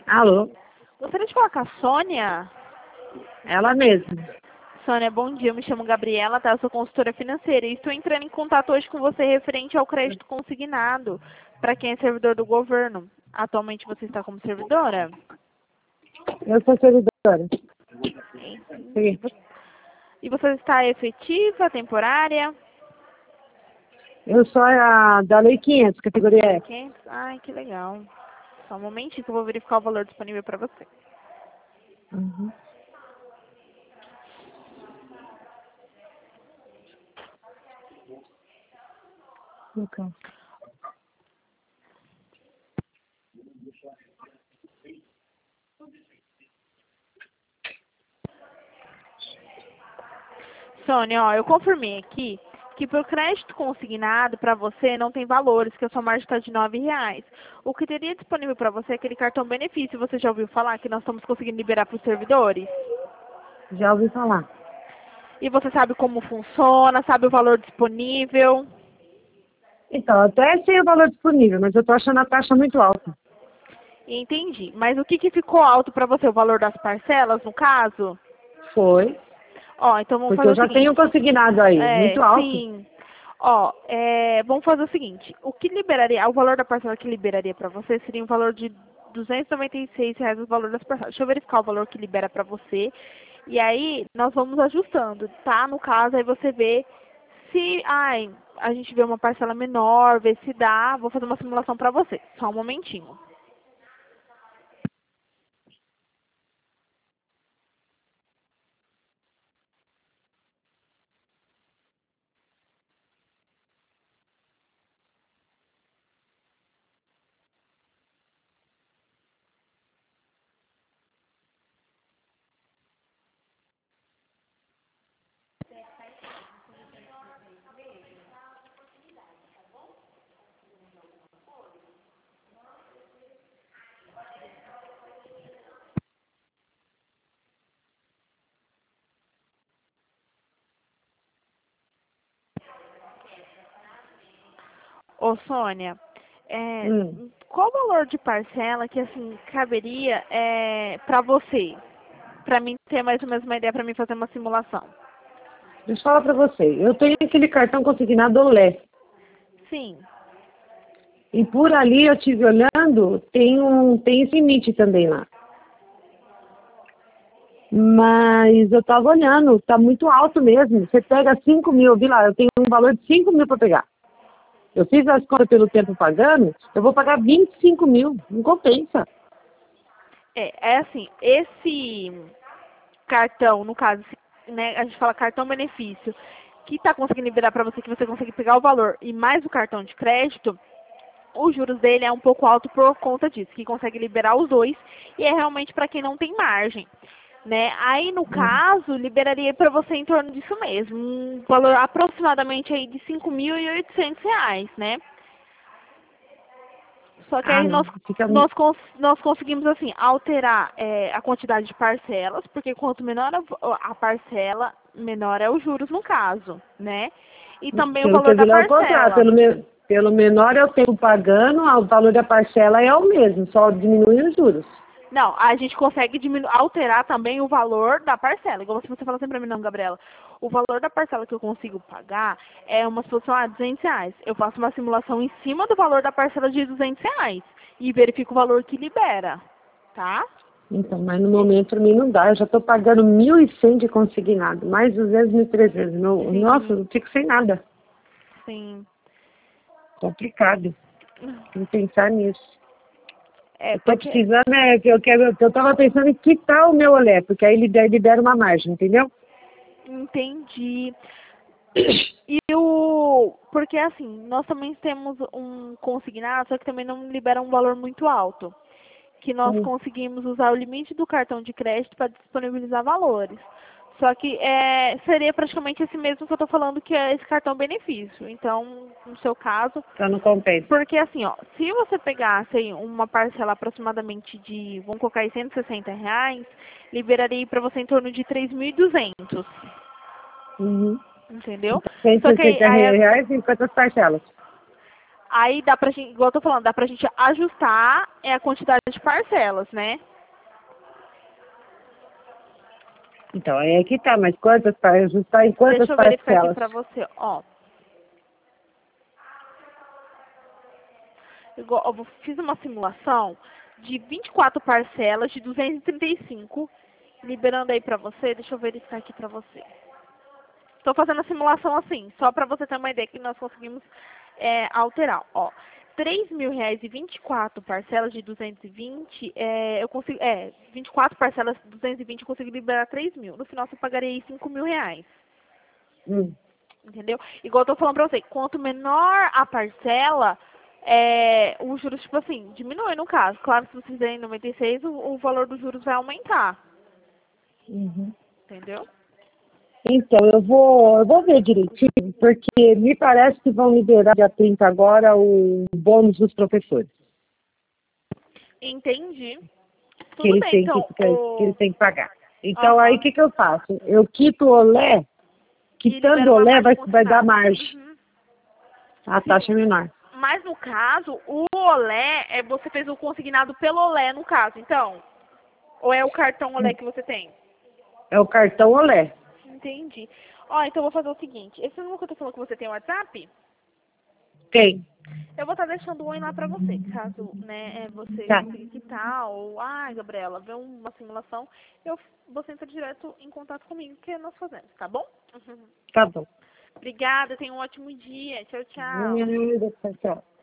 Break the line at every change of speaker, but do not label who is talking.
Alô?
Gostaria de falar com a Sônia.
Ela mesma.
Sônia, bom dia. Eu me chamo Gabriela, tá? Eu sou consultora financeira e estou entrando em contato hoje com você referente ao crédito consignado para quem é servidor do governo. Atualmente você está como servidora?
Eu sou servidora.
E e você está efetiva, temporária?
Eu sou a da Lei 500, categoria F.
500? Ai, que legal. Só um momentinho que eu vou verificar o valor disponível para você.
Uhum. Ok.
Sônia, ó, eu confirmei aqui que para o crédito consignado para você não tem valores, que a sua margem está de R$ 9. O que teria disponível para você é aquele cartão benefício. Você já ouviu falar que nós estamos conseguindo liberar para os servidores?
Já ouvi falar.
E você sabe como funciona, sabe o valor disponível?
Então, até sei o valor disponível, mas eu tô achando a taxa muito alta.
Entendi. Mas o que ficou alto para você? O valor das parcelas, no caso?
Foi.
Ó, então vamos
Porque
fazer
eu
o
já tenho
seguinte.
consignado aí, muito alto.
Sim. Ó, vamos fazer o seguinte. O que liberaria, o valor da parcela que liberaria para você seria um valor de R$ 296 o valor das parcelas. Deixa eu verificar o valor que libera para você. E aí, nós vamos ajustando, tá? No caso, aí você vê se, a gente vê uma parcela menor, vê se dá. Vou fazer uma simulação para você. Só um momentinho. Ô, Sônia, qual o valor de parcela que, assim, caberia para você? Para mim ter mais ou menos uma ideia para mim fazer uma simulação.
Deixa eu falar pra você. Eu tenho aquele cartão consignado Olé.
Sim.
E por ali eu tive olhando, tem esse limite também lá. Mas eu tava olhando, tá muito alto mesmo. Você pega 5 mil, eu vi lá, eu tenho um valor de 5 mil para pegar. Eu fiz as contas pelo tempo pagando, eu vou pagar 25 mil, não compensa.
É assim, esse cartão, no caso, né, a gente fala cartão benefício, que está conseguindo liberar para você, que você consegue pegar o valor e mais o cartão de crédito, os juros dele é um pouco alto por conta disso, que consegue liberar os dois e é realmente para quem não tem margem, né? Aí, no caso, liberaria para você em torno disso mesmo, um valor aproximadamente aí de R$ 5.800, né? Só que
Ah,
aí
não, fica...
nós conseguimos, assim, alterar a quantidade de parcelas, porque quanto menor a parcela, menor é os juros no caso, né? E também o
Pelo que
valor
eu vi
da
lá é o contrário,
parcela.
pelo menor eu tenho pagando, o valor da parcela é o mesmo, só diminui os juros.
Não, a gente consegue alterar também o valor da parcela. Igual você fala sempre pra mim, não, Gabriela. O valor da parcela que eu consigo pagar é uma situação a R$ 200. Eu faço uma simulação em cima do valor da parcela de R$ 200 e verifico o valor que libera, tá?
Então, mas no momento para mim não dá, eu já estou pagando 1.100 de consignado, mais 200, 1.300. Nossa,
Sim,
eu fico sem nada.
sim.
Complicado. Tem que pensar nisso.
É,
Eu tô
porque
precisando, eu tava pensando em quitar o meu olé, porque aí libera uma margem, entendeu?
entendi. Porque assim, nós também temos um consignado, só que também não libera um valor muito alto. Que nós conseguimos usar o limite do cartão de crédito para disponibilizar valores. Só que seria praticamente esse mesmo que eu estou falando, que é esse cartão benefício. Então, no seu caso,
Então não compensa.
porque assim, ó, se você pegasse aí uma parcela aproximadamente de, vamos colocar aí R$ 160, liberaria para você em torno de 3.200.
Uhum.
Entendeu?
Então,
Só que
160 reais em quantas parcelas?
Aí dá pra gente, igual eu tô falando, dá pra gente ajustar a quantidade de parcelas, né?
Então, aí é que tá, mas quantas para ajustar em quantas
Deixa eu verificar aqui
parcelas?
pra você, ó. Igual, fiz uma simulação de 24 parcelas de 235, liberando aí pra você. Deixa eu verificar aqui pra você. Estou fazendo a simulação assim, só pra você ter uma ideia que nós conseguimos alterar. Ó, R$ 3.000 e 24 parcelas de 220, eu consigo, 24 parcelas de 220 eu consigo liberar 3.000. No final você pagaria aí R$ 5.000.
Hum.
Entendeu? Igual eu tô falando pra você, quanto menor a parcela, os juros, tipo assim, diminui no caso. Claro que se você fizer em 96, o valor dos juros vai aumentar.
Uhum.
Entendeu?
Então, eu vou ver direitinho, porque me parece que vão liberar dia 30 agora o bônus dos professores,
Entendi.
que
Tudo
eles
bem,
têm
então,
que eles têm que pagar. Então, aí o
aham.
que eu faço? Eu quito o olé,
E libera
quitando o
uma
olé
margem
vai dar
consignada.
margem,
Uhum.
a taxa
Sim.
é menor.
Mas no caso, o Olé, você fez o consignado pelo Olé, no caso, então? Ou é o cartão Olé que você tem?
É o cartão olé.
Entendi. Ó, então eu vou fazer o seguinte. Esse número que eu tô falando que você tem o WhatsApp,
Tem.
eu vou estar deixando um oi lá pra você. Caso, você
Tá,
consiga quitar, ou, Gabriela, vê uma simulação, você entra direto em contato comigo, que nós fazemos, tá bom? Uhum.
tá bom.
Obrigada, tenha um ótimo dia. Tchau, tchau.
Tchau, tchau.